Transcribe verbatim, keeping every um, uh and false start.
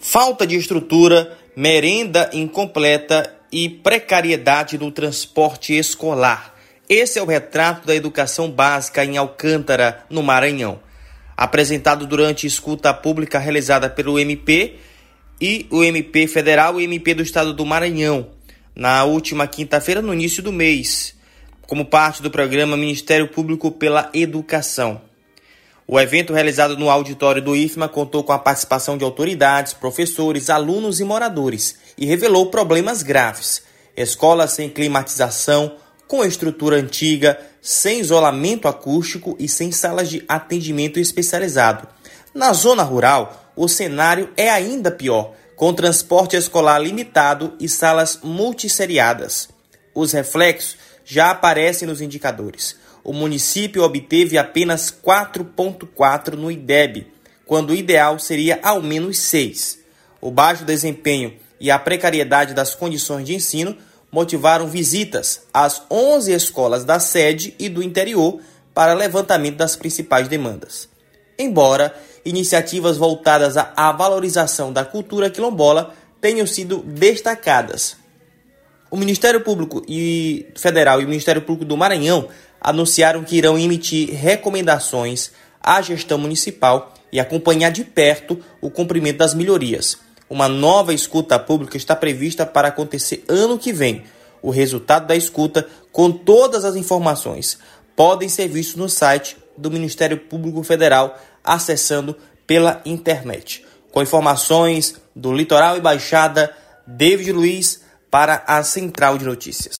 Falta de estrutura, merenda incompleta e precariedade no transporte escolar. Esse é o retrato da educação básica em Alcântara, no Maranhão. Apresentado durante escuta pública realizada pelo M P e o M P Federal e M P do Estado do Maranhão, na última quinta-feira, no início do mês, como parte do programa Ministério Público pela Educação. O evento, realizado no auditório do I F M A, contou com a participação de autoridades, professores, alunos e moradores e revelou problemas graves. Escolas sem climatização, com estrutura antiga, sem isolamento acústico e sem salas de atendimento especializado. Na zona rural, o cenário é ainda pior, com transporte escolar limitado e salas multisseriadas. Os reflexos já aparecem nos indicadores. O município obteve apenas quatro vírgula quatro no I D E B, quando o ideal seria ao menos seis. O baixo desempenho e a precariedade das condições de ensino motivaram visitas às onze escolas da sede e do interior para levantamento das principais demandas. Embora iniciativas voltadas à valorização da cultura quilombola tenham sido destacadas, o Ministério Público e Federal e o Ministério Público do Maranhão anunciaram que irão emitir recomendações à gestão municipal e acompanhar de perto o cumprimento das melhorias. Uma nova escuta pública está prevista para acontecer ano que vem. O resultado da escuta, com todas as informações, podem ser vistos no site do Ministério Público Federal, acessando pela internet. Com informações do Litoral e Baixada, David Luiz para a Central de Notícias.